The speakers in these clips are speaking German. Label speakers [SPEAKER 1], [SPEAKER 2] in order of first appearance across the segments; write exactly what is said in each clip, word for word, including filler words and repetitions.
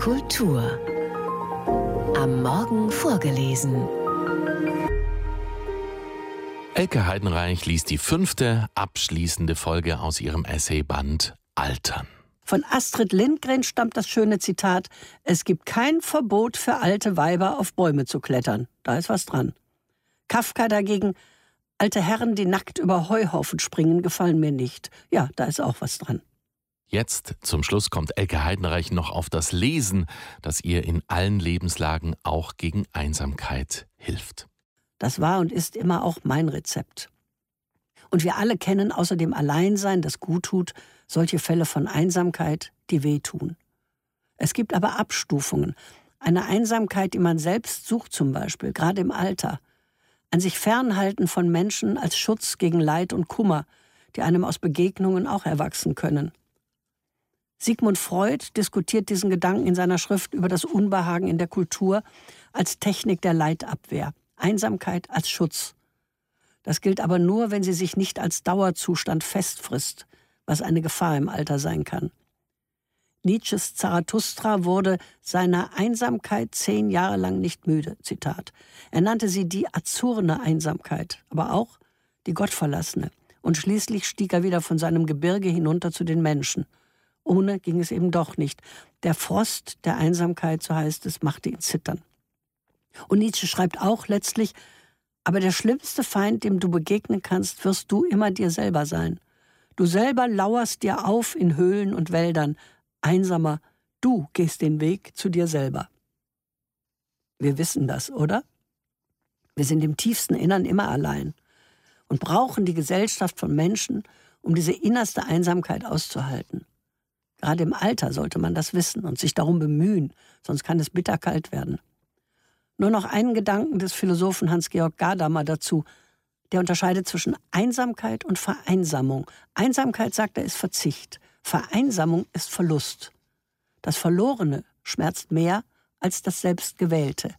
[SPEAKER 1] Kultur. Am Morgen vorgelesen.
[SPEAKER 2] Elke Heidenreich liest die fünfte, abschließende Folge aus ihrem Essayband Altern.
[SPEAKER 3] Von Astrid Lindgren stammt das schöne Zitat: Es gibt kein Verbot für alte Weiber, auf Bäume zu klettern. Da ist was dran. Kafka dagegen: Alte Herren, die nackt über Heuhaufen springen, gefallen mir nicht. Ja, da ist auch was dran.
[SPEAKER 2] Jetzt zum Schluss kommt Elke Heidenreich noch auf das Lesen, das ihr in allen Lebenslagen auch gegen Einsamkeit hilft.
[SPEAKER 3] Das war und ist immer auch mein Rezept. Und wir alle kennen außer dem Alleinsein, das gut tut, solche Fälle von Einsamkeit, die wehtun. Es gibt aber Abstufungen. Eine Einsamkeit, die man selbst sucht zum Beispiel, gerade im Alter. Ein sich fernhalten von Menschen als Schutz gegen Leid und Kummer, die einem aus Begegnungen auch erwachsen können. Sigmund Freud diskutiert diesen Gedanken in seiner Schrift über das Unbehagen in der Kultur als Technik der Leidabwehr. Einsamkeit als Schutz. Das gilt aber nur, wenn sie sich nicht als Dauerzustand festfrisst, was eine Gefahr im Alter sein kann. Nietzsches Zarathustra wurde seiner Einsamkeit zehn Jahre lang nicht müde. Zitat. Er nannte sie die azurne Einsamkeit, aber auch die gottverlassene. Und schließlich stieg er wieder von seinem Gebirge hinunter zu den Menschen. Ohne ging es eben doch nicht. Der Frost der Einsamkeit, so heißt es, machte ihn zittern. Und Nietzsche schreibt auch letztlich: Aber der schlimmste Feind, dem du begegnen kannst, wirst du immer dir selber sein. Du selber lauerst dir auf in Höhlen und Wäldern. Einsamer, du gehst den Weg zu dir selber. Wir wissen das, oder? Wir sind im tiefsten Innern immer allein und brauchen die Gesellschaft von Menschen, um diese innerste Einsamkeit auszuhalten. Gerade im Alter sollte man das wissen und sich darum bemühen, sonst kann es bitterkalt werden. Nur noch einen Gedanken des Philosophen Hans-Georg Gadamer dazu. Der unterscheidet zwischen Einsamkeit und Vereinsamung. Einsamkeit, sagt er, ist Verzicht. Vereinsamung ist Verlust. Das Verlorene schmerzt mehr als das Selbstgewählte.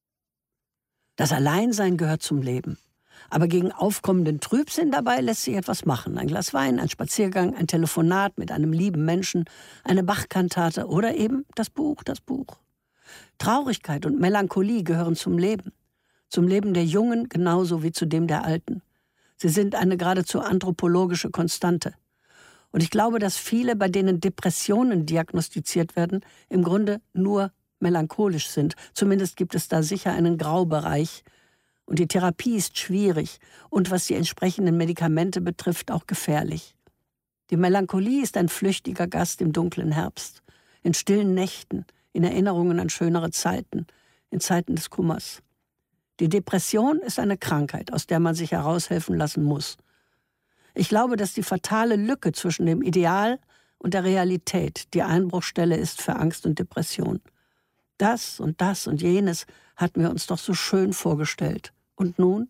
[SPEAKER 3] Das Alleinsein gehört zum Leben. Aber gegen aufkommenden Trübsinn dabei lässt sich etwas machen. Ein Glas Wein, ein Spaziergang, ein Telefonat mit einem lieben Menschen, eine Bach-Kantate oder eben das Buch, das Buch. Traurigkeit und Melancholie gehören zum Leben. Zum Leben der Jungen genauso wie zu dem der Alten. Sie sind eine geradezu anthropologische Konstante. Und ich glaube, dass viele, bei denen Depressionen diagnostiziert werden, im Grunde nur melancholisch sind. Zumindest gibt es da sicher einen Graubereich. Und die Therapie ist schwierig und was die entsprechenden Medikamente betrifft, auch gefährlich. Die Melancholie ist ein flüchtiger Gast im dunklen Herbst, in stillen Nächten, in Erinnerungen an schönere Zeiten, in Zeiten des Kummers. Die Depression ist eine Krankheit, aus der man sich heraushelfen lassen muss. Ich glaube, dass die fatale Lücke zwischen dem Ideal und der Realität die Einbruchstelle ist für Angst und Depression. Das und das und jenes hatten wir uns doch so schön vorgestellt. Und nun?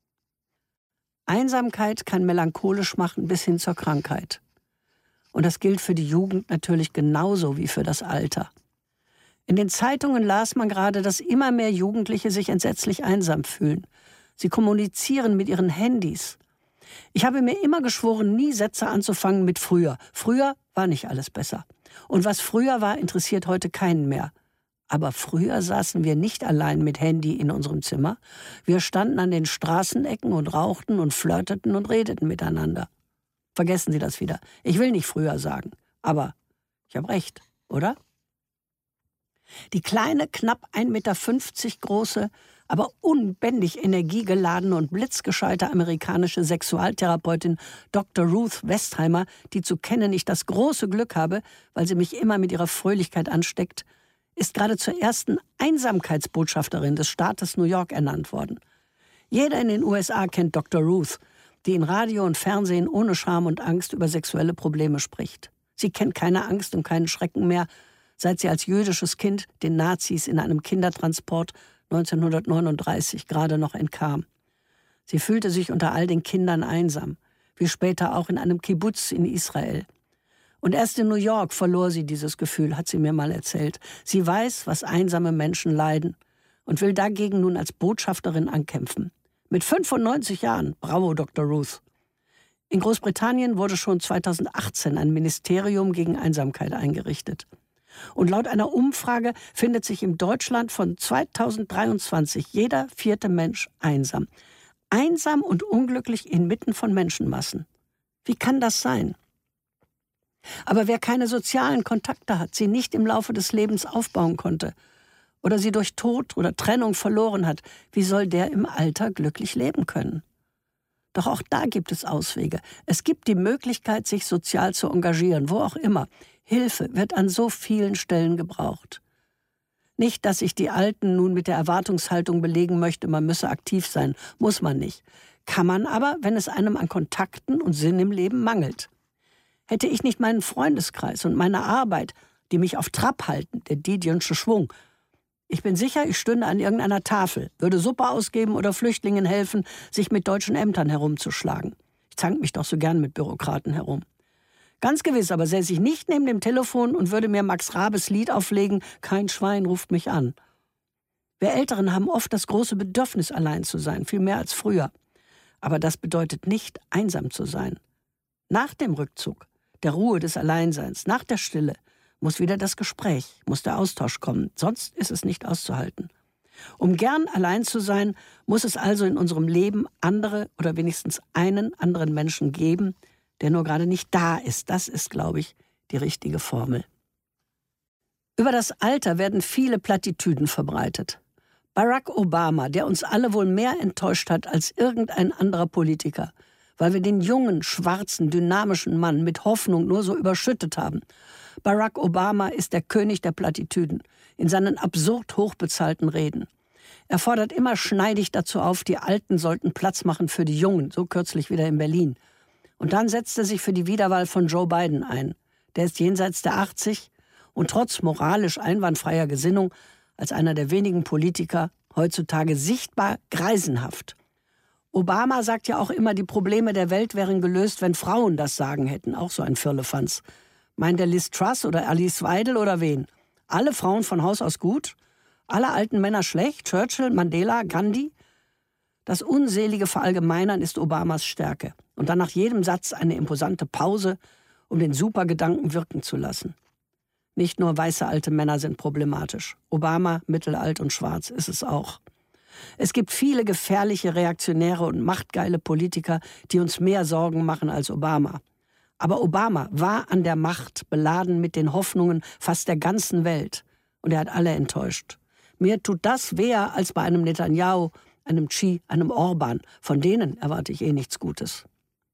[SPEAKER 3] Einsamkeit kann melancholisch machen bis hin zur Krankheit. Und das gilt für die Jugend natürlich genauso wie für das Alter. In den Zeitungen las man gerade, dass immer mehr Jugendliche sich entsetzlich einsam fühlen. Sie kommunizieren mit ihren Handys. Ich habe mir immer geschworen, nie Sätze anzufangen mit früher. Früher war nicht alles besser. Und was früher war, interessiert heute keinen mehr. Aber früher saßen wir nicht allein mit Handy in unserem Zimmer. Wir standen an den Straßenecken und rauchten und flirteten und redeten miteinander. Vergessen Sie das wieder. Ich will nicht früher sagen. Aber ich habe recht, oder? Die kleine, knapp ein Meter fünfzig große, aber unbändig energiegeladene und blitzgescheite amerikanische Sexualtherapeutin Doktor Ruth Westheimer, die zu kennen ich das große Glück habe, weil sie mich immer mit ihrer Fröhlichkeit ansteckt, ist gerade zur ersten Einsamkeitsbotschafterin des Staates New York ernannt worden. Jeder in den U S A kennt Doktor Ruth, die in Radio und Fernsehen ohne Scham und Angst über sexuelle Probleme spricht. Sie kennt keine Angst und keinen Schrecken mehr, seit sie als jüdisches Kind den Nazis in einem Kindertransport neunzehnhundertneununddreißig gerade noch entkam. Sie fühlte sich unter all den Kindern einsam, wie später auch in einem Kibbutz in Israel. Und erst in New York verlor sie dieses Gefühl, hat sie mir mal erzählt. Sie weiß, was einsame Menschen leiden und will dagegen nun als Botschafterin ankämpfen. Mit fünfundneunzig Jahren, bravo Doktor Ruth. In Großbritannien wurde schon zweitausendachtzehn ein Ministerium gegen Einsamkeit eingerichtet. Und laut einer Umfrage findet sich in Deutschland von zweitausenddreiundzwanzig jeder vierte Mensch einsam. Einsam und unglücklich inmitten von Menschenmassen. Wie kann das sein? Aber wer keine sozialen Kontakte hat, sie nicht im Laufe des Lebens aufbauen konnte oder sie durch Tod oder Trennung verloren hat, wie soll der im Alter glücklich leben können? Doch auch da gibt es Auswege. Es gibt die Möglichkeit, sich sozial zu engagieren, wo auch immer. Hilfe wird an so vielen Stellen gebraucht. Nicht, dass ich die Alten nun mit der Erwartungshaltung belegen möchte, man müsse aktiv sein. Muss man nicht. Kann man aber, wenn es einem an Kontakten und Sinn im Leben mangelt. Hätte ich nicht meinen Freundeskreis und meine Arbeit, die mich auf Trab halten, der Didion'sche Schwung. Ich bin sicher, ich stünde an irgendeiner Tafel, würde Suppe ausgeben oder Flüchtlingen helfen, sich mit deutschen Ämtern herumzuschlagen. Ich zank mich doch so gern mit Bürokraten herum. Ganz gewiss aber säße ich nicht neben dem Telefon und würde mir Max Rabes Lied auflegen, kein Schwein ruft mich an. Wir Älteren haben oft das große Bedürfnis, allein zu sein, viel mehr als früher. Aber das bedeutet nicht, einsam zu sein. Nach dem Rückzug, der Ruhe des Alleinseins, nach der Stille, muss wieder das Gespräch, muss der Austausch kommen, sonst ist es nicht auszuhalten. Um gern allein zu sein, muss es also in unserem Leben andere oder wenigstens einen anderen Menschen geben, der nur gerade nicht da ist. Das ist, glaube ich, die richtige Formel. Über das Alter werden viele Plattitüden verbreitet. Barack Obama, der uns alle wohl mehr enttäuscht hat als irgendein anderer Politiker, weil wir den jungen, schwarzen, dynamischen Mann mit Hoffnung nur so überschüttet haben. Barack Obama ist der König der Plattitüden in seinen absurd hochbezahlten Reden. Er fordert immer schneidig dazu auf, die Alten sollten Platz machen für die Jungen, so kürzlich wieder in Berlin. Und dann setzt er sich für die Wiederwahl von Joe Biden ein. Der ist jenseits der achtzig und trotz moralisch einwandfreier Gesinnung als einer der wenigen Politiker heutzutage sichtbar greisenhaft. Obama sagt ja auch immer, die Probleme der Welt wären gelöst, wenn Frauen das Sagen hätten. Auch so ein Firlefanz. Meint er Liz Truss oder Alice Weidel oder wen? Alle Frauen von Haus aus gut? Alle alten Männer schlecht? Churchill, Mandela, Gandhi? Das unselige Verallgemeinern ist Obamas Stärke. Und dann nach jedem Satz eine imposante Pause, um den Supergedanken wirken zu lassen. Nicht nur weiße alte Männer sind problematisch. Obama, mittelalt und schwarz, ist es auch. Es gibt viele gefährliche, reaktionäre und machtgeile Politiker, die uns mehr Sorgen machen als Obama. Aber Obama war an der Macht, beladen mit den Hoffnungen fast der ganzen Welt. Und er hat alle enttäuscht. Mir tut das weh als bei einem Netanyahu, einem Xi, einem Orban. Von denen erwarte ich eh nichts Gutes.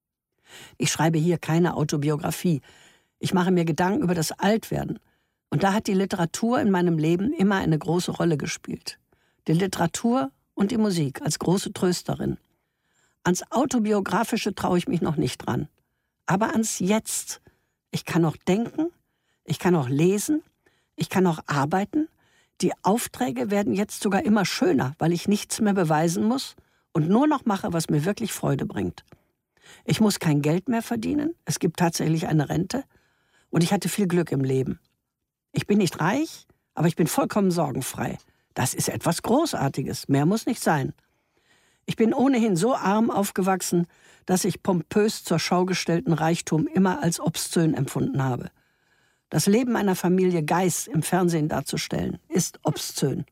[SPEAKER 3] Ich schreibe hier keine Autobiografie. Ich mache mir Gedanken über das Altwerden. Und da hat die Literatur in meinem Leben immer eine große Rolle gespielt. Die Literatur und die Musik als große Trösterin. Ans Autobiografische traue ich mich noch nicht dran. Aber ans Jetzt. Ich kann noch denken, ich kann auch lesen, ich kann auch arbeiten. Die Aufträge werden jetzt sogar immer schöner, weil ich nichts mehr beweisen muss und nur noch mache, was mir wirklich Freude bringt. Ich muss kein Geld mehr verdienen, es gibt tatsächlich eine Rente und ich hatte viel Glück im Leben. Ich bin nicht reich, aber ich bin vollkommen sorgenfrei. Das ist etwas Großartiges, mehr muss nicht sein. Ich bin ohnehin so arm aufgewachsen, dass ich pompös zur Schau gestellten Reichtum immer als obszön empfunden habe. Das Leben einer Familie Geis im Fernsehen darzustellen, ist obszön.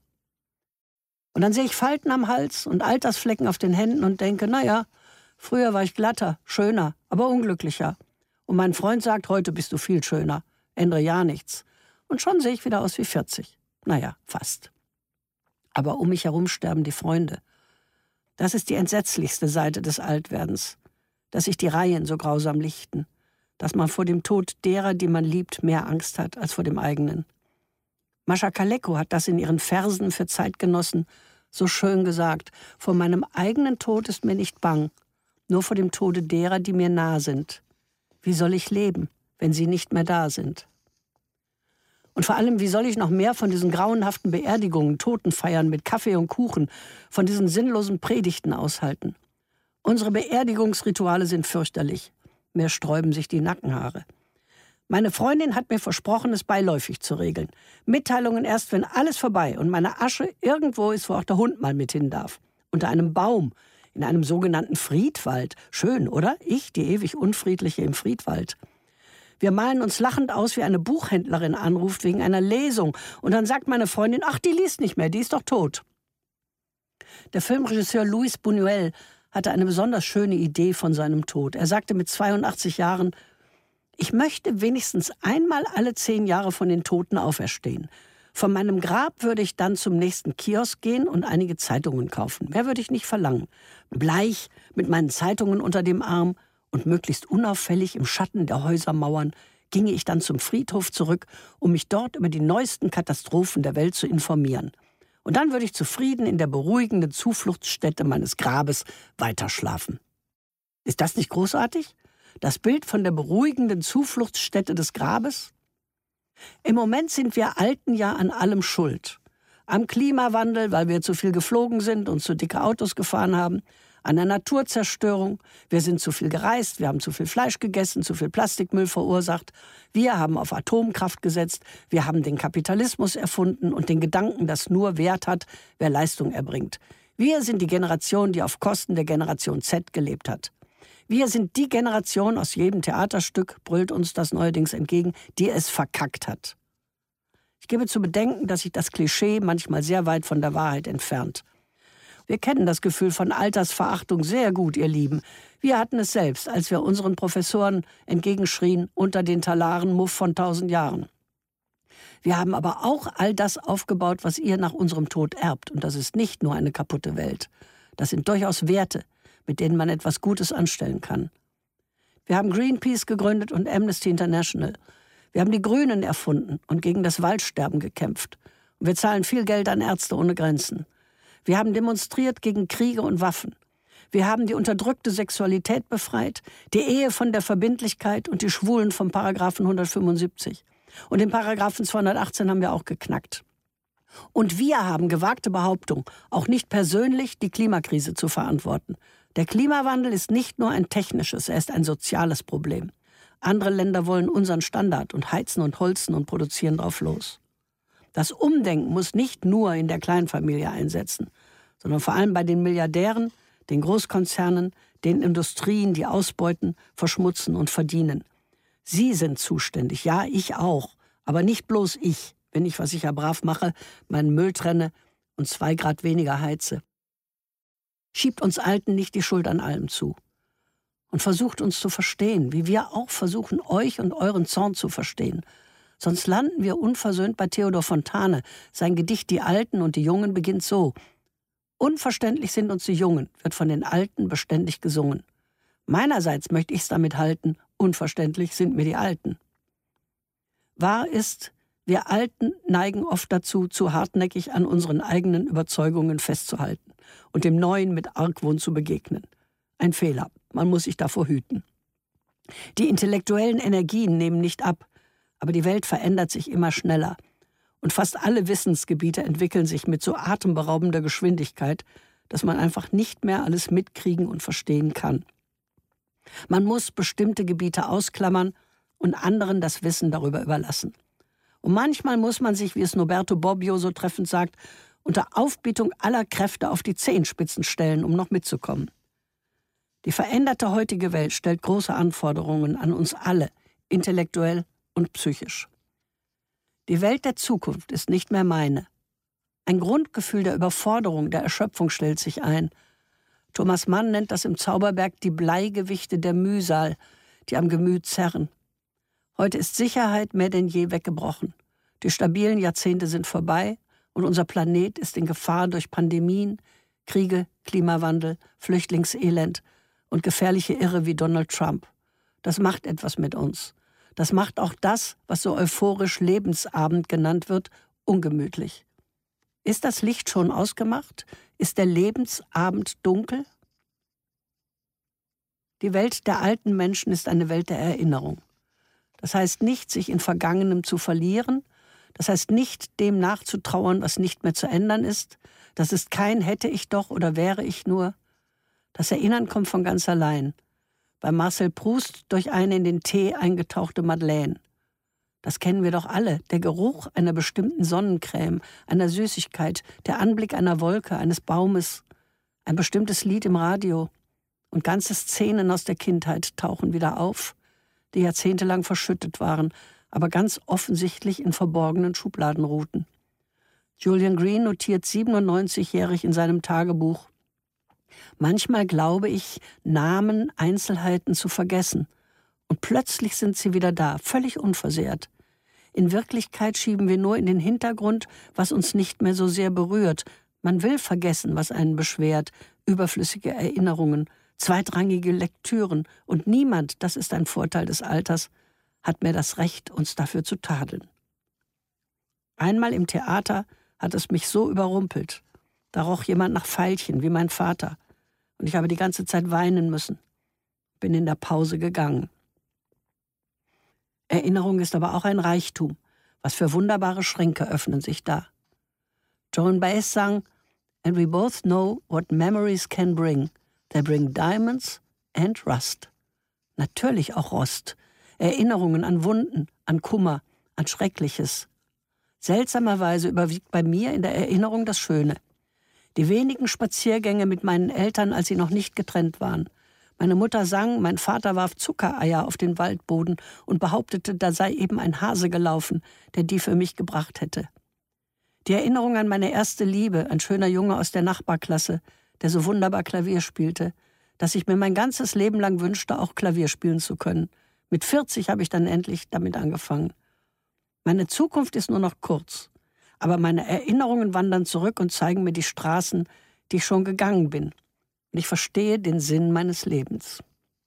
[SPEAKER 3] Und dann sehe ich Falten am Hals und Altersflecken auf den Händen und denke, naja, früher war ich glatter, schöner, aber unglücklicher. Und mein Freund sagt, heute bist du viel schöner, ändere ja nichts. Und schon sehe ich wieder aus wie vierzig. Naja, fast. Aber um mich herum sterben die Freunde. Das ist die entsetzlichste Seite des Altwerdens, dass sich die Reihen so grausam lichten, dass man vor dem Tod derer, die man liebt, mehr Angst hat als vor dem eigenen. Mascha Kaleko hat das in ihren Versen für Zeitgenossen so schön gesagt: Vor meinem eigenen Tod ist mir nicht bang, nur vor dem Tode derer, die mir nah sind. Wie soll ich leben, wenn sie nicht mehr da sind? Und vor allem, wie soll ich noch mehr von diesen grauenhaften Beerdigungen, Totenfeiern mit Kaffee und Kuchen, von diesen sinnlosen Predigten aushalten? Unsere Beerdigungsrituale sind fürchterlich. Mir sträuben sich die Nackenhaare. Meine Freundin hat mir versprochen, es beiläufig zu regeln. Mitteilungen erst, wenn alles vorbei und meine Asche irgendwo ist, wo auch der Hund mal mit hin darf. Unter einem Baum, in einem sogenannten Friedwald. Schön, oder? Ich, die ewig Unfriedliche im Friedwald. Wir malen uns lachend aus, wie eine Buchhändlerin anruft wegen einer Lesung. Und dann sagt meine Freundin, ach, die liest nicht mehr, die ist doch tot. Der Filmregisseur Luis Buñuel hatte eine besonders schöne Idee von seinem Tod. Er sagte mit zweiundachtzig Jahren, ich möchte wenigstens einmal alle zehn Jahre von den Toten auferstehen. Von meinem Grab würde ich dann zum nächsten Kiosk gehen und einige Zeitungen kaufen. Mehr würde ich nicht verlangen. Bleich, mit meinen Zeitungen unter dem Arm und möglichst unauffällig im Schatten der Häusermauern, ginge ich dann zum Friedhof zurück, um mich dort über die neuesten Katastrophen der Welt zu informieren. Und dann würde ich zufrieden in der beruhigenden Zufluchtsstätte meines Grabes weiterschlafen. Ist das nicht großartig? Das Bild von der beruhigenden Zufluchtsstätte des Grabes? Im Moment sind wir Alten ja an allem schuld. Am Klimawandel, weil wir zu viel geflogen sind und zu dicke Autos gefahren haben. An der Naturzerstörung. Wir sind zu viel gereist, wir haben zu viel Fleisch gegessen, zu viel Plastikmüll verursacht. Wir haben auf Atomkraft gesetzt. Wir haben den Kapitalismus erfunden und den Gedanken, dass nur Wert hat, wer Leistung erbringt. Wir sind die Generation, die auf Kosten der Generation Z gelebt hat. Wir sind die Generation aus jedem Theaterstück, brüllt uns das neuerdings entgegen, die es verkackt hat. Ich gebe zu bedenken, dass sich das Klischee manchmal sehr weit von der Wahrheit entfernt. Wir kennen das Gefühl von Altersverachtung sehr gut, ihr Lieben. Wir hatten es selbst, als wir unseren Professoren entgegenschrien, unter den Talaren Muff von tausend Jahren. Wir haben aber auch all das aufgebaut, was ihr nach unserem Tod erbt. Und das ist nicht nur eine kaputte Welt. Das sind durchaus Werte, mit denen man etwas Gutes anstellen kann. Wir haben Greenpeace gegründet und Amnesty International. Wir haben die Grünen erfunden und gegen das Waldsterben gekämpft. Und wir zahlen viel Geld an Ärzte ohne Grenzen. Wir haben demonstriert gegen Kriege und Waffen. Wir haben die unterdrückte Sexualität befreit, die Ehe von der Verbindlichkeit und die Schwulen vom Paragraphen hundertfünfundsiebzig. Und den Paragraphen zweihundertachtzehn haben wir auch geknackt. Und wir haben gewagte Behauptung, auch nicht persönlich die Klimakrise zu verantworten. Der Klimawandel ist nicht nur ein technisches, er ist ein soziales Problem. Andere Länder wollen unseren Standard und heizen und holzen und produzieren drauf los. Das Umdenken muss nicht nur in der Kleinfamilie einsetzen, sondern vor allem bei den Milliardären, den Großkonzernen, den Industrien, die ausbeuten, verschmutzen und verdienen. Sie sind zuständig, ja, ich auch, aber nicht bloß ich, wenn ich, was ich ja brav mache, meinen Müll trenne und zwei Grad weniger heize. Schiebt uns Alten nicht die Schuld an allem zu und versucht uns zu verstehen, wie wir auch versuchen, euch und euren Zorn zu verstehen. Sonst landen wir unversöhnt bei Theodor Fontane. Sein Gedicht »Die Alten und die Jungen« beginnt so. Unverständlich sind uns die Jungen, wird von den Alten beständig gesungen. Meinerseits möchte ich es damit halten, unverständlich sind mir die Alten. Wahr ist, wir Alten neigen oft dazu, zu hartnäckig an unseren eigenen Überzeugungen festzuhalten und dem Neuen mit Argwohn zu begegnen. Ein Fehler, man muss sich davor hüten. Die intellektuellen Energien nehmen nicht ab, aber die Welt verändert sich immer schneller. Und fast alle Wissensgebiete entwickeln sich mit so atemberaubender Geschwindigkeit, dass man einfach nicht mehr alles mitkriegen und verstehen kann. Man muss bestimmte Gebiete ausklammern und anderen das Wissen darüber überlassen. Und manchmal muss man sich, wie es Norberto Bobbio so treffend sagt, unter Aufbietung aller Kräfte auf die Zehenspitzen stellen, um noch mitzukommen. Die veränderte heutige Welt stellt große Anforderungen an uns alle, intellektuell und psychisch. Die Welt der Zukunft ist nicht mehr meine. Ein Grundgefühl der Überforderung, der Erschöpfung stellt sich ein. Thomas Mann nennt das im Zauberberg die Bleigewichte der Mühsal, die am Gemüt zerren. Heute ist Sicherheit mehr denn je weggebrochen. Die stabilen Jahrzehnte sind vorbei und unser Planet ist in Gefahr durch Pandemien, Kriege, Klimawandel, Flüchtlingselend und gefährliche Irre wie Donald Trump. Das macht etwas mit uns. Das macht auch das, was so euphorisch Lebensabend genannt wird, ungemütlich. Ist das Licht schon ausgemacht? Ist der Lebensabend dunkel? Die Welt der alten Menschen ist eine Welt der Erinnerung. Das heißt nicht, sich in Vergangenem zu verlieren. Das heißt nicht, dem nachzutrauern, was nicht mehr zu ändern ist. Das ist kein hätte ich doch oder wäre ich nur. Das Erinnern kommt von ganz allein. Bei Marcel Proust durch eine in den Tee eingetauchte Madeleine. Das kennen wir doch alle. Der Geruch einer bestimmten Sonnencreme, einer Süßigkeit, der Anblick einer Wolke, eines Baumes, ein bestimmtes Lied im Radio. Und ganze Szenen aus der Kindheit tauchen wieder auf. die jahrzehntelang verschüttet waren, aber ganz offensichtlich in verborgenen Schubladen ruhten. Julian Green notiert siebenundneunzigjährig in seinem Tagebuch: Manchmal glaube ich, Namen, Einzelheiten zu vergessen. Und plötzlich sind sie wieder da, völlig unversehrt. In Wirklichkeit schieben wir nur in den Hintergrund, was uns nicht mehr so sehr berührt. Man will vergessen, was einen beschwert, überflüssige Erinnerungen, zweitrangige Lektüren. Und niemand, das ist ein Vorteil des Alters, hat mehr das Recht, uns dafür zu tadeln. Einmal im Theater hat es mich so überrumpelt. Da roch jemand nach Veilchen, wie mein Vater. Und ich habe die ganze Zeit weinen müssen. Bin in der Pause gegangen. Erinnerung ist aber auch ein Reichtum. Was für wunderbare Schränke öffnen sich da. Joan Baez sang: And we both know what memories can bring. They bring diamonds and rust. Natürlich auch Rost. Erinnerungen an Wunden, an Kummer, an Schreckliches. Seltsamerweise überwiegt bei mir in der Erinnerung das Schöne. Die wenigen Spaziergänge mit meinen Eltern, als sie noch nicht getrennt waren. Meine Mutter sang, mein Vater warf Zuckereier auf den Waldboden und behauptete, da sei eben ein Hase gelaufen, der die für mich gebracht hätte. Die Erinnerung an meine erste Liebe, ein schöner Junge aus der Nachbarklasse, der so wunderbar Klavier spielte, dass ich mir mein ganzes Leben lang wünschte, auch Klavier spielen zu können. Mit vierzig habe ich dann endlich damit angefangen. Meine Zukunft ist nur noch kurz, aber meine Erinnerungen wandern zurück und zeigen mir die Straßen, die ich schon gegangen bin. Und ich verstehe den Sinn meines Lebens.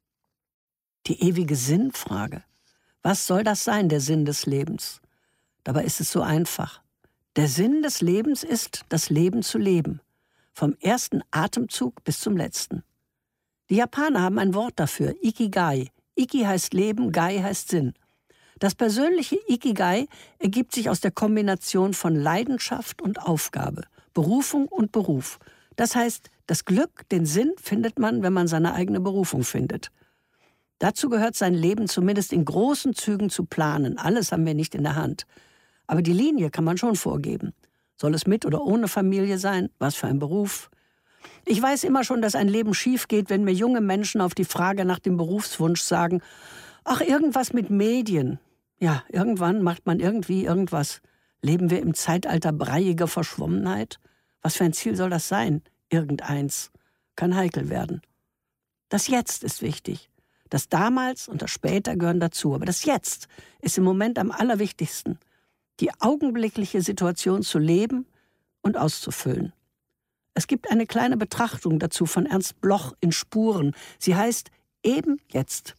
[SPEAKER 3] Die ewige Sinnfrage. Was soll das sein, der Sinn des Lebens? Dabei ist es so einfach. Der Sinn des Lebens ist, das Leben zu leben. Vom ersten Atemzug bis zum letzten. Die Japaner haben ein Wort dafür, Ikigai. Iki heißt Leben, Gai heißt Sinn. Das persönliche Ikigai ergibt sich aus der Kombination von Leidenschaft und Aufgabe, Berufung und Beruf. Das heißt, das Glück, den Sinn findet man, wenn man seine eigene Berufung findet. Dazu gehört sein Leben zumindest in großen Zügen zu planen. Alles haben wir nicht in der Hand. Aber die Linie kann man schon vorgeben. Soll es mit oder ohne Familie sein? Was für ein Beruf? Ich weiß immer schon, dass ein Leben schief geht, wenn mir junge Menschen auf die Frage nach dem Berufswunsch sagen: Ach, irgendwas mit Medien. Ja, irgendwann macht man irgendwie irgendwas. Leben wir im Zeitalter breiiger Verschwommenheit? Was für ein Ziel soll das sein? Irgendeins. Kann heikel werden. Das Jetzt ist wichtig. Das Damals und das Später gehören dazu. Aber das Jetzt ist im Moment am allerwichtigsten. Die augenblickliche Situation zu leben und auszufüllen. Es gibt eine kleine Betrachtung dazu von Ernst Bloch in Spuren. Sie heißt Eben jetzt.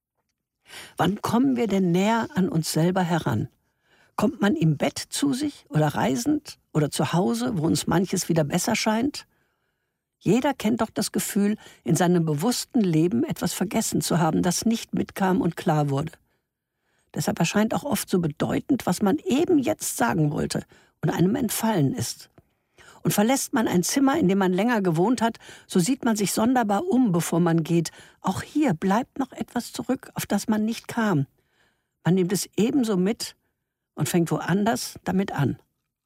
[SPEAKER 3] Wann kommen wir denn näher an uns selber heran? Kommt man im Bett zu sich oder reisend oder zu Hause, wo uns manches wieder besser scheint? Jeder kennt doch das Gefühl, in seinem bewussten Leben etwas vergessen zu haben, das nicht mitkam und klar wurde. Deshalb erscheint auch oft so bedeutend, was man eben jetzt sagen wollte und einem entfallen ist. Und verlässt man ein Zimmer, in dem man länger gewohnt hat, so sieht man sich sonderbar um, bevor man geht. Auch hier bleibt noch etwas zurück, auf das man nicht kam. Man nimmt es ebenso mit und fängt woanders damit an.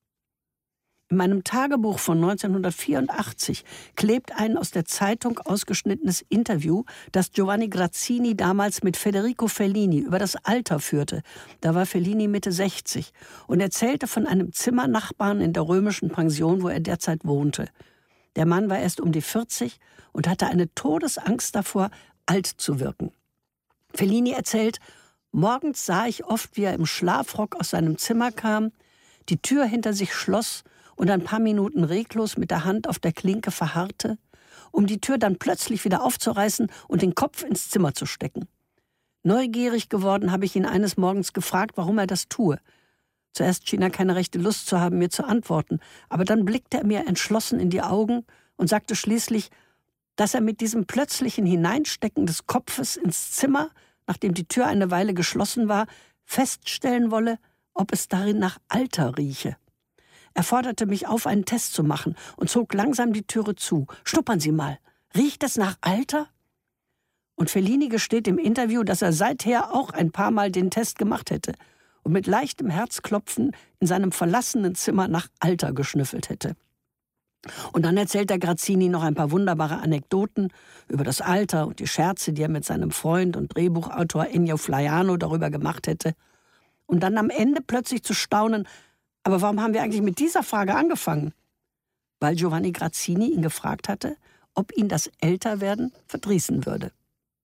[SPEAKER 3] In meinem Tagebuch von neunzehnhundertvierundachtzig klebt ein aus der Zeitung ausgeschnittenes Interview, das Giovanni Grazzini damals mit Federico Fellini über das Alter führte. Da war Fellini Mitte sechzig und erzählte von einem Zimmernachbarn in der römischen Pension, wo er derzeit wohnte. Der Mann war erst um die vierzig und hatte eine Todesangst davor, alt zu wirken. Fellini erzählt: Morgens sah ich oft, wie er im Schlafrock aus seinem Zimmer kam, die Tür hinter sich schloss und ein paar Minuten reglos mit der Hand auf der Klinke verharrte, um die Tür dann plötzlich wieder aufzureißen und den Kopf ins Zimmer zu stecken. Neugierig geworden habe ich ihn eines Morgens gefragt, warum er das tue. Zuerst schien er keine rechte Lust zu haben, mir zu antworten, aber dann blickte er mir entschlossen in die Augen und sagte schließlich, dass er mit diesem plötzlichen Hineinstecken des Kopfes ins Zimmer, nachdem die Tür eine Weile geschlossen war, feststellen wolle, ob es darin nach Alter rieche. Er forderte mich auf, einen Test zu machen und zog langsam die Türe zu. »Schnuppern Sie mal, riecht es nach Alter?« Und Fellini gesteht im Interview, dass er seither auch ein paar Mal den Test gemacht hätte und mit leichtem Herzklopfen in seinem verlassenen Zimmer nach Alter geschnüffelt hätte. Und dann erzählt der Grazzini noch ein paar wunderbare Anekdoten über das Alter und die Scherze, die er mit seinem Freund und Drehbuchautor Ennio Flaiano darüber gemacht hätte. Und dann am Ende plötzlich zu staunen, aber warum haben wir eigentlich mit dieser Frage angefangen? Weil Giovanni Grazzini ihn gefragt hatte, ob ihn das Älterwerden verdrießen würde.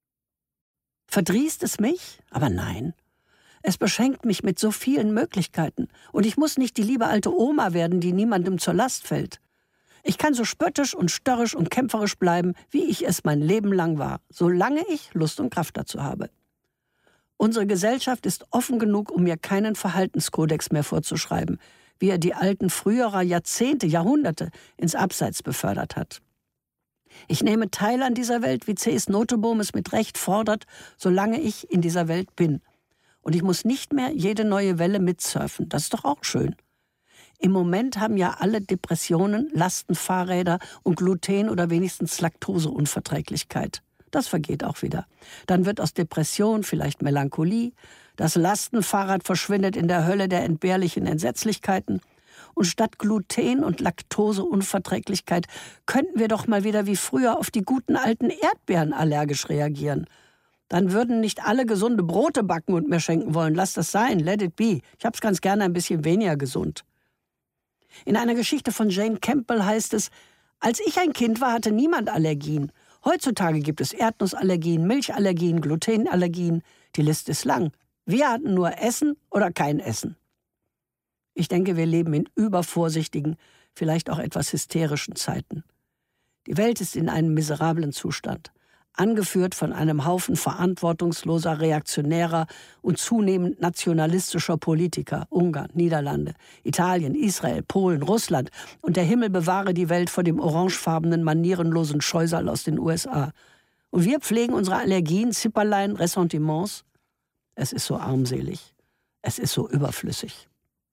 [SPEAKER 3] Verdrießt es mich? Aber nein. Es beschenkt mich mit so vielen Möglichkeiten. Und ich muss nicht die liebe alte Oma werden, die niemandem zur Last fällt. Ich kann so spöttisch und störrisch und kämpferisch bleiben, wie ich es mein Leben lang war, solange ich Lust und Kraft dazu habe. Unsere Gesellschaft ist offen genug, um mir keinen Verhaltenskodex mehr vorzuschreiben, wie er die Alten früherer Jahrzehnte, Jahrhunderte ins Abseits befördert hat. Ich nehme teil an dieser Welt, wie C S Nottebohm es mit Recht fordert, solange ich in dieser Welt bin. Und ich muss nicht mehr jede neue Welle mitsurfen. Das ist doch auch schön. Im Moment haben ja alle Depressionen, Lastenfahrräder und Gluten- oder wenigstens Laktoseunverträglichkeit. Das vergeht auch wieder. Dann wird aus Depression vielleicht Melancholie. Das Lastenfahrrad verschwindet in der Hölle der entbehrlichen Entsetzlichkeiten. Und statt Gluten- und Laktoseunverträglichkeit könnten wir doch mal wieder wie früher auf die guten alten Erdbeeren allergisch reagieren. Dann würden nicht alle gesunde Brote backen und mir schenken wollen. Lass das sein, let it be. Ich hab's ganz gerne ein bisschen weniger gesund. In einer Geschichte von Jane Campbell heißt es, als ich ein Kind war, hatte niemand Allergien. Heutzutage gibt es Erdnussallergien, Milchallergien, Glutenallergien. Die Liste ist lang. Wir hatten nur Essen oder kein Essen. Ich denke, wir leben in übervorsichtigen, vielleicht auch etwas hysterischen Zeiten. Die Welt ist in einem miserablen Zustand, angeführt von einem Haufen verantwortungsloser, reaktionärer und zunehmend nationalistischer Politiker. Ungarn, Niederlande, Italien, Israel, Polen, Russland und der Himmel bewahre die Welt vor dem orangefarbenen, manierenlosen Scheusal aus den U S A. Und wir pflegen unsere Allergien, Zipperlein, Ressentiments. Es ist so armselig. Es ist so überflüssig.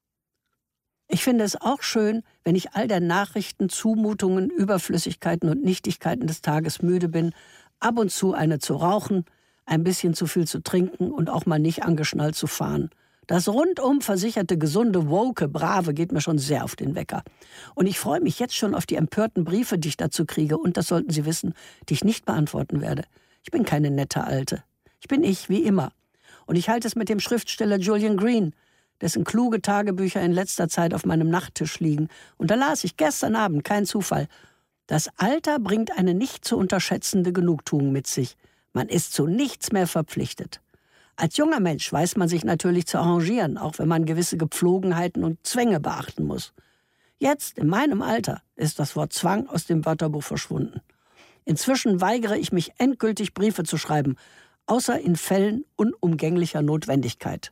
[SPEAKER 3] Ich finde es auch schön, wenn ich all der Nachrichten, Zumutungen, Überflüssigkeiten und Nichtigkeiten des Tages müde bin, ab und zu eine zu rauchen, ein bisschen zu viel zu trinken und auch mal nicht angeschnallt zu fahren. Das rundum versicherte, gesunde, woke, brave geht mir schon sehr auf den Wecker. Und ich freue mich jetzt schon auf die empörten Briefe, die ich dazu kriege, und das sollten Sie wissen, die ich nicht beantworten werde. Ich bin keine nette Alte. Ich bin ich, wie immer. Und ich halte es mit dem Schriftsteller Julian Green, dessen kluge Tagebücher in letzter Zeit auf meinem Nachttisch liegen. Und da las ich gestern Abend, kein Zufall, das Alter bringt eine nicht zu unterschätzende Genugtuung mit sich. Man ist zu nichts mehr verpflichtet. Als junger Mensch weiß man sich natürlich zu arrangieren, auch wenn man gewisse Gepflogenheiten und Zwänge beachten muss. Jetzt, in meinem Alter, ist das Wort Zwang aus dem Wörterbuch verschwunden. Inzwischen weigere ich mich endgültig, Briefe zu schreiben, außer in Fällen unumgänglicher Notwendigkeit.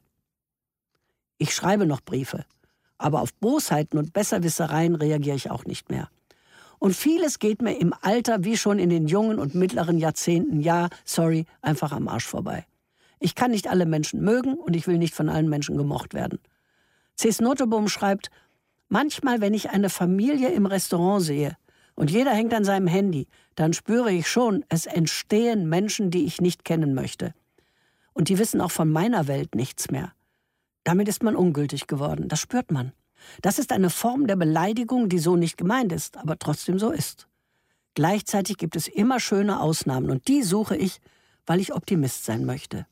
[SPEAKER 3] Ich schreibe noch Briefe, aber auf Bosheiten und Besserwissereien reagiere ich auch nicht mehr. Und vieles geht mir im Alter wie schon in den jungen und mittleren Jahrzehnten, ja, sorry, einfach am Arsch vorbei. Ich kann nicht alle Menschen mögen und ich will nicht von allen Menschen gemocht werden. C S Nottebohm schreibt, manchmal, wenn ich eine Familie im Restaurant sehe und jeder hängt an seinem Handy, dann spüre ich schon, es entstehen Menschen, die ich nicht kennen möchte. Und die wissen auch von meiner Welt nichts mehr. Damit ist man ungültig geworden, das spürt man. Das ist eine Form der Beleidigung, die so nicht gemeint ist, aber trotzdem so ist. Gleichzeitig gibt es immer schöne Ausnahmen und die suche ich, weil ich Optimist sein möchte.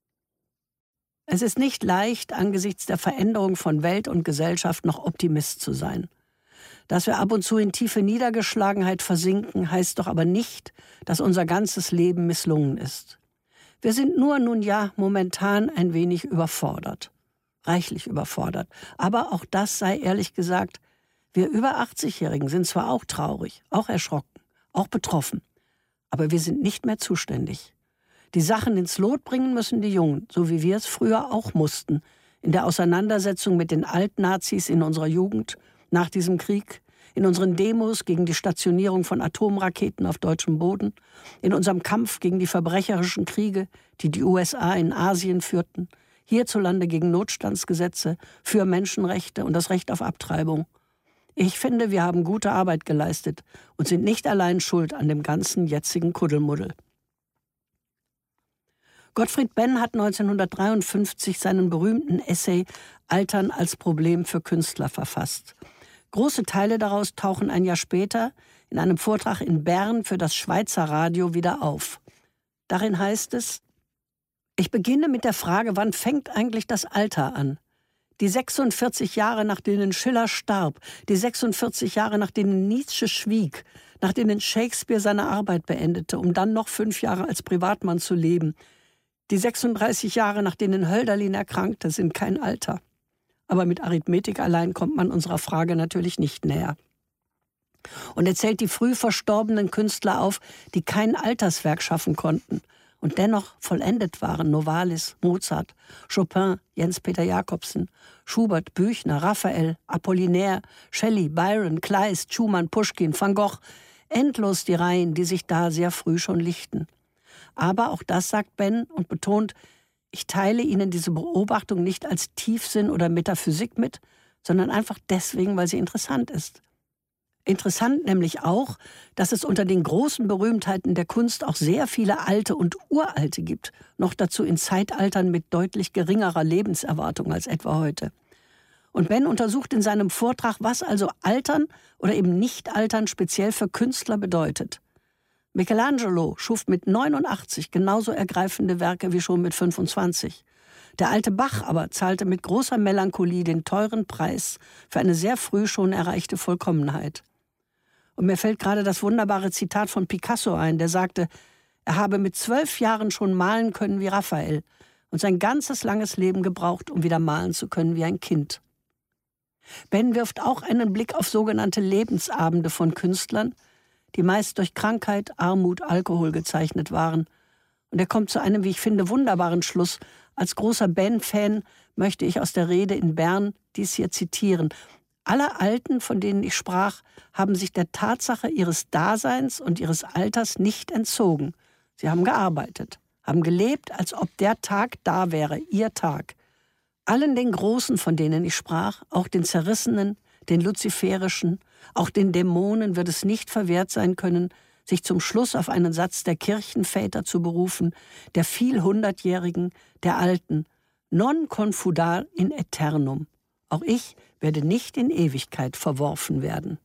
[SPEAKER 3] Es ist nicht leicht, angesichts der Veränderung von Welt und Gesellschaft noch Optimist zu sein. Dass wir ab und zu in tiefe Niedergeschlagenheit versinken, heißt doch aber nicht, dass unser ganzes Leben misslungen ist. Wir sind nur nun ja momentan ein wenig überfordert. Reichlich überfordert. Aber auch das sei ehrlich gesagt, wir über achtzigjährigen sind zwar auch traurig, auch erschrocken, auch betroffen, aber wir sind nicht mehr zuständig. Die Sachen ins Lot bringen müssen die Jungen, so wie wir es früher auch mussten, in der Auseinandersetzung mit den Altnazis in unserer Jugend, nach diesem Krieg, in unseren Demos gegen die Stationierung von Atomraketen auf deutschem Boden, in unserem Kampf gegen die verbrecherischen Kriege, die die U S A in Asien führten, hierzulande gegen Notstandsgesetze, für Menschenrechte und das Recht auf Abtreibung. Ich finde, wir haben gute Arbeit geleistet und sind nicht allein schuld an dem ganzen jetzigen Kuddelmuddel. Gottfried Benn hat neunzehnhundertdreiundfünfzig seinen berühmten Essay »Altern als Problem für Künstler« verfasst. Große Teile daraus tauchen ein Jahr später in einem Vortrag in Bern für das Schweizer Radio wieder auf. Darin heißt es: Ich beginne mit der Frage, wann fängt eigentlich das Alter an? Die sechsundvierzig Jahre, nach denen Schiller starb, die sechsundvierzig Jahre, nach denen Nietzsche schwieg, nach denen Shakespeare seine Arbeit beendete, um dann noch fünf Jahre als Privatmann zu leben. Die sechsunddreißig Jahre, nach denen Hölderlin erkrankte, sind kein Alter. Aber mit Arithmetik allein kommt man unserer Frage natürlich nicht näher. Und er zählt die früh verstorbenen Künstler auf, die kein Alterswerk schaffen konnten und dennoch vollendet waren: Novalis, Mozart, Chopin, Jens-Peter Jacobsen, Schubert, Büchner, Raphael, Apollinaire, Shelley, Byron, Kleist, Schumann, Puschkin, Van Gogh. Endlos die Reihen, die sich da sehr früh schon lichten. Aber auch das sagt Ben und betont: Ich teile Ihnen diese Beobachtung nicht als Tiefsinn oder Metaphysik mit, sondern einfach deswegen, weil sie interessant ist. Interessant nämlich auch, dass es unter den großen Berühmtheiten der Kunst auch sehr viele alte und uralte gibt, noch dazu in Zeitaltern mit deutlich geringerer Lebenserwartung als etwa heute. Und Ben untersucht in seinem Vortrag, was also Altern oder eben Nicht-Altern speziell für Künstler bedeutet. Michelangelo schuf mit neunundachtzig genauso ergreifende Werke wie schon mit fünfundzwanzig. Der alte Bach aber zahlte mit großer Melancholie den teuren Preis für eine sehr früh schon erreichte Vollkommenheit. Und mir fällt gerade das wunderbare Zitat von Picasso ein, der sagte, er habe mit zwölf Jahren schon malen können wie Raphael und sein ganzes langes Leben gebraucht, um wieder malen zu können wie ein Kind. Ben wirft auch einen Blick auf sogenannte Lebensabende von Künstlern, die meist durch Krankheit, Armut, Alkohol gezeichnet waren. Und er kommt zu einem, wie ich finde, wunderbaren Schluss. Als großer Ben-Fan möchte ich aus der Rede in Bern dies hier zitieren. Alle Alten, von denen ich sprach, haben sich der Tatsache ihres Daseins und ihres Alters nicht entzogen. Sie haben gearbeitet, haben gelebt, als ob der Tag da wäre, ihr Tag. Allen den Großen, von denen ich sprach, auch den Zerrissenen, den Luziferischen, auch den Dämonen wird es nicht verwehrt sein können, sich zum Schluss auf einen Satz der Kirchenväter zu berufen, der vielhundertjährigen, der Alten, non confudar in aeternum. Auch ich werde nicht in Ewigkeit verworfen werden.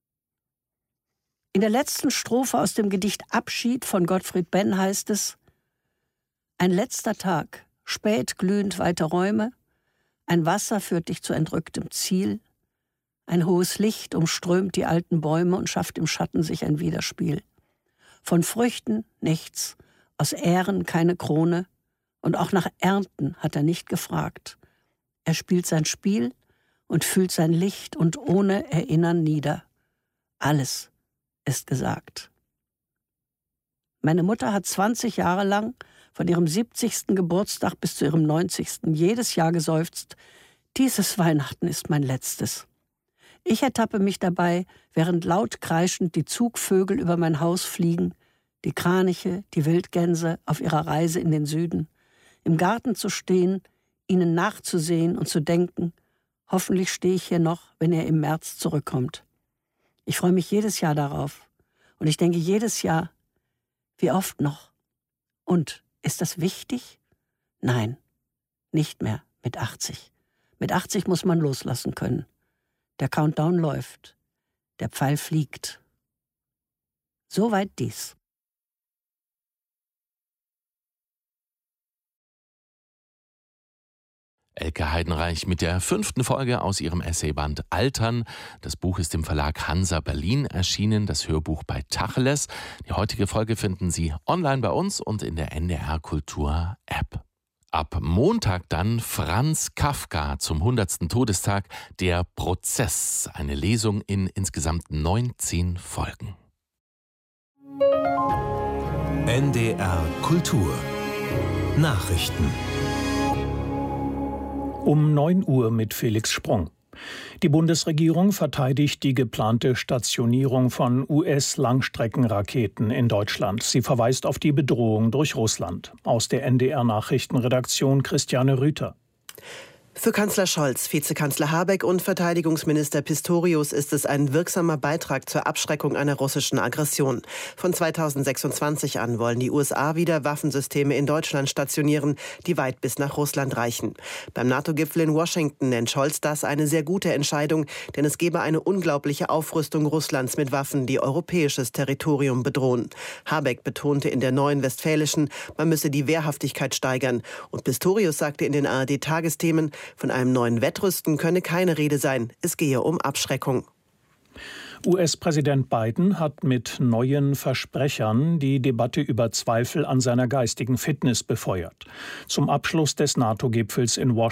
[SPEAKER 3] In der letzten Strophe aus dem Gedicht Abschied von Gottfried Benn heißt es: Ein letzter Tag, spät glühend weite Räume, ein Wasser führt dich zu entrücktem Ziel, ein hohes Licht umströmt die alten Bäume und schafft im Schatten sich ein Widerspiel. Von Früchten nichts, aus Ähren keine Krone, und auch nach Ernten hat er nicht gefragt. Er spielt sein Spiel und fühlt sein Licht und ohne Erinnern nieder. Alles ist gesagt. Meine Mutter hat zwanzig Jahre lang, von ihrem siebzigsten Geburtstag bis zu ihrem neunzigsten jedes Jahr geseufzt: Dieses Weihnachten ist mein letztes. Ich ertappe mich dabei, während laut kreischend die Zugvögel über mein Haus fliegen, die Kraniche, die Wildgänse auf ihrer Reise in den Süden, im Garten zu stehen, ihnen nachzusehen und zu denken, hoffentlich stehe ich hier noch, wenn er im März zurückkommt. Ich freue mich jedes Jahr darauf. Und ich denke jedes Jahr, wie oft noch? Und ist das wichtig? Nein, nicht mehr mit achtzig. Mit achtzig muss man loslassen können. Der Countdown läuft. Der Pfeil fliegt. Soweit dies.
[SPEAKER 2] Elke Heidenreich mit der fünften Folge aus ihrem Essayband Altern. Das Buch ist im Verlag Hansa Berlin erschienen, das Hörbuch bei Tacheles. Die heutige Folge finden Sie online bei uns und in der N D R Kultur App. Ab Montag dann Franz Kafka zum hundertsten Todestag, der Prozess. Eine Lesung in insgesamt neunzehn Folgen.
[SPEAKER 4] N D R Kultur Nachrichten.
[SPEAKER 5] Um neun Uhr mit Felix Sprung. Die Bundesregierung verteidigt die geplante Stationierung von U S-Langstreckenraketen in Deutschland. Sie verweist auf die Bedrohung durch Russland. Aus der N D R-Nachrichtenredaktion Christiane Rüther.
[SPEAKER 6] Für Kanzler Scholz, Vizekanzler Habeck und Verteidigungsminister Pistorius ist es ein wirksamer Beitrag zur Abschreckung einer russischen Aggression. Von zweitausendsechsundzwanzig an wollen die U S A wieder Waffensysteme in Deutschland stationieren, die weit bis nach Russland reichen. Beim NATO-Gipfel in Washington nennt Scholz das eine sehr gute Entscheidung, denn es gebe eine unglaubliche Aufrüstung Russlands mit Waffen, die europäisches Territorium bedrohen. Habeck betonte in der Neuen Westfälischen, man müsse die Wehrhaftigkeit steigern. Und Pistorius sagte in den A R D-Tagesthemen, von einem neuen Wettrüsten könne keine Rede sein. Es gehe um Abschreckung.
[SPEAKER 5] U S-Präsident Biden hat mit neuen Versprechern die Debatte über Zweifel an seiner geistigen Fitness befeuert. Zum Abschluss des NATO-Gipfels in Washington